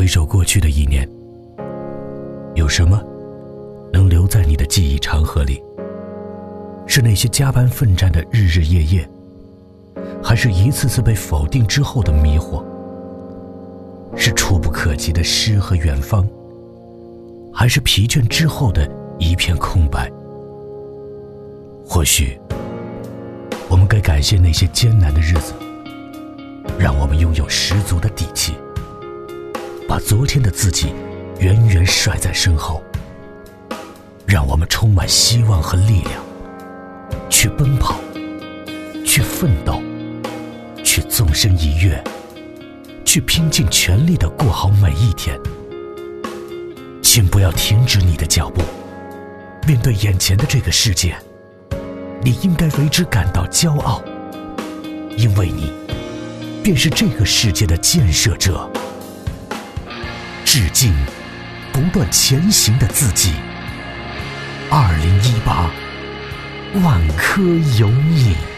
回首过去的一年，有什么能留在你的记忆长河里？是那些加班奋战的日日夜夜，还是一次次被否定之后的迷惑？是触不可及的诗和远方，还是疲倦之后的一片空白？或许我们该感谢那些艰难的日子，让我们拥有十足的底气，把昨天的自己远远甩在身后，让我们充满希望和力量，去奔跑，去奋斗，去纵身一跃，去拼尽全力地过好每一天。请不要停止你的脚步，面对眼前的这个世界，你应该为之感到骄傲，因为你便是这个世界的建设者。致敬不断前行的自己。2018，万科有你。